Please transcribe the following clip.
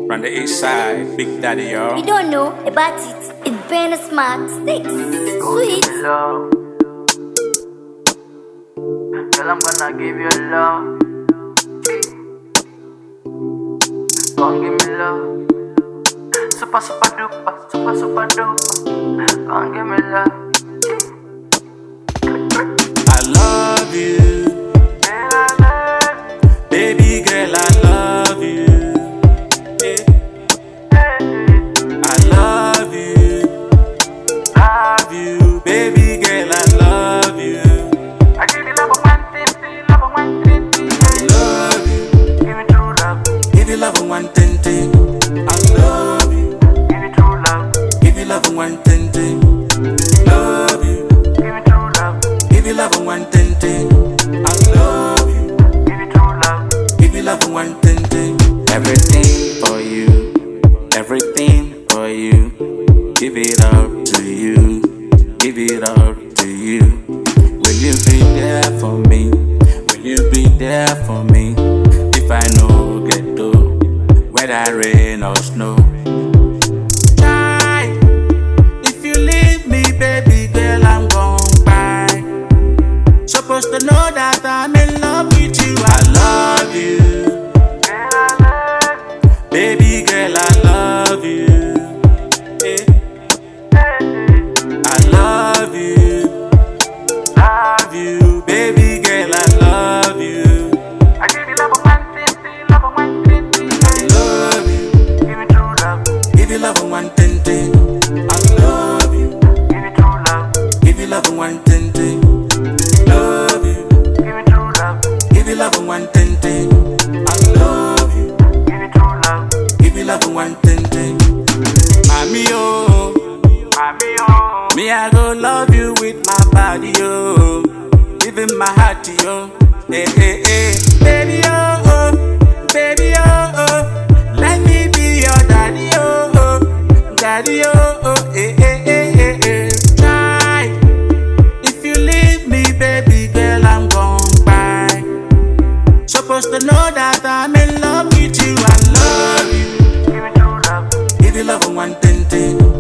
From the east side, Big Daddy, yo. You don't know about it. It's Ben Smart Sticks. Sweet. Love. Girl, I'm gonna give you love. Come give me love. Super, super duper, super, super duper. Come give me love. I love you. Baby girl, I love you. I love you, baby girl, I love you. I give you love one thing, love one thing. I love you, Give me true love, give you love one thing. I love you, give me true love, give you love one thing. Love you, give me true love, give you love one thing. I love you, give me true love. give you love one thing. Everything for you, everything for you. Give it up to you, give it up to you. Will you be there for me? Will you be there for me? If I no get to, whether rain or snow. Try, if you leave me, baby girl, I'm gon' cry. Supposed to know that I'm in love with you. I love you, baby girl, I love you. I love you, baby girl, I love you. I give you love one thing, love one thing. I love you, Give me true love, give you love one thing. I love you, give me true love, give you love one thing. Love you, give me true love, give you love one thing. I love you, give me true love. give you love one thing. Mommy, oh, Mommy, oh, me I go love you with my body, oh, giving my heart to you. Hey, hey, hey, baby, oh, oh, baby, oh, oh, let me be your daddy, oh, oh, daddy, oh, oh, hey, hey, hey, hey, hey. Try, if you leave me, baby girl, I'm gon' cry. Supposed to know that I'm in love with you. I love you, give me true love, give you love one thing.